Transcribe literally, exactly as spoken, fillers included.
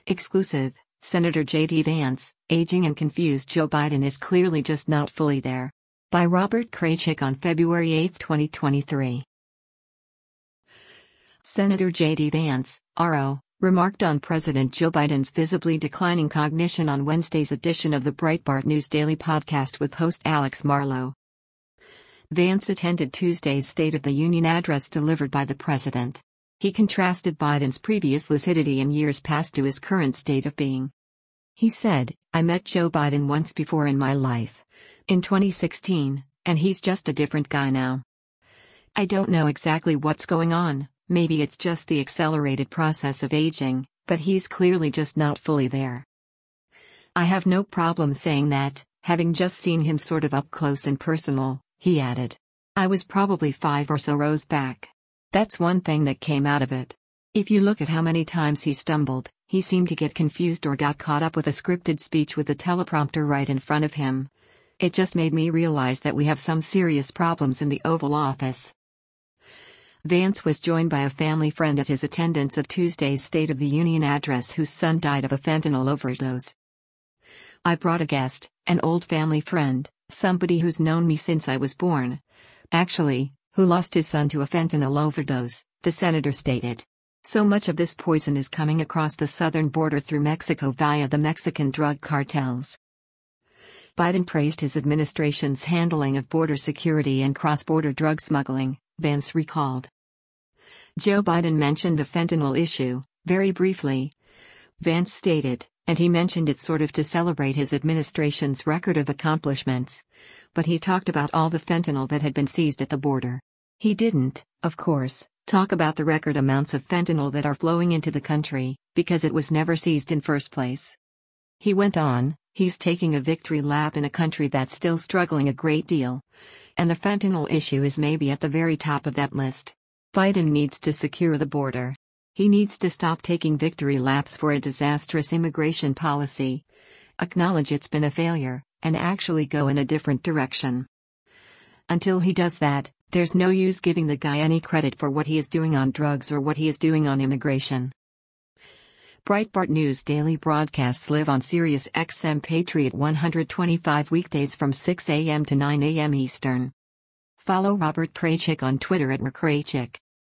Exclusive, Senator J D Vance, aging and confused Joe Biden is clearly just not fully there. By Robert Kraychik on February eighth, twenty twenty-three. Senator J D Vance, R O, remarked on President Joe Biden's visibly declining cognition on Wednesday's edition of the Breitbart News Daily podcast with host Alex Marlow. Vance attended Tuesday's State of the Union address delivered by the president. He contrasted Biden's previous lucidity in years past to his current state of being. He said, "I met Joe Biden once before in my life, in twenty sixteen, and he's just a different guy now. I don't know exactly what's going on, maybe it's just the accelerated process of aging, but he's clearly just not fully there." I have no problem saying that, having just seen him sort of up close and personal, he added. I was probably five or so rows back. That's one thing that came out of it. If you look at how many times he stumbled, he seemed to get confused or got caught up with a scripted speech with the teleprompter right in front of him. It just made me realize that we have some serious problems in the Oval Office. Vance was joined by a family friend at his attendance of Tuesday's State of the Union address whose son died of a fentanyl overdose. I brought a guest, an old family friend, somebody who's known me since I was born. Actually, who lost his son to a fentanyl overdose, the senator stated. So much of this poison is coming across the southern border through Mexico via the Mexican drug cartels. Biden praised his administration's handling of border security and cross-border drug smuggling, Vance recalled. Joe Biden mentioned the fentanyl issue, very briefly. Vance stated, and he mentioned it sort of to celebrate his administration's record of accomplishments. But he talked about all the fentanyl that had been seized at the border. He didn't, of course, talk about the record amounts of fentanyl that are flowing into the country, because it was never seized in first place. He went on, he's taking a victory lap in a country that's still struggling a great deal. And the fentanyl issue is maybe at the very top of that list. Biden needs to secure the border. He needs to stop taking victory laps for a disastrous immigration policy, acknowledge it's been a failure, and actually go in a different direction. Until he does that, there's no use giving the guy any credit for what he is doing on drugs or what he is doing on immigration. Breitbart News Daily broadcasts live on Sirius X M Patriot one twenty-five weekdays from six a m to nine a m Eastern. Follow Robert Kraychik on Twitter at r kraychik.